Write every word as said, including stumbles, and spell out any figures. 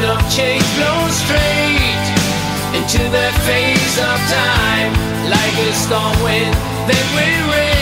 of change blows straight into the face of time, like a storm wind that will rain.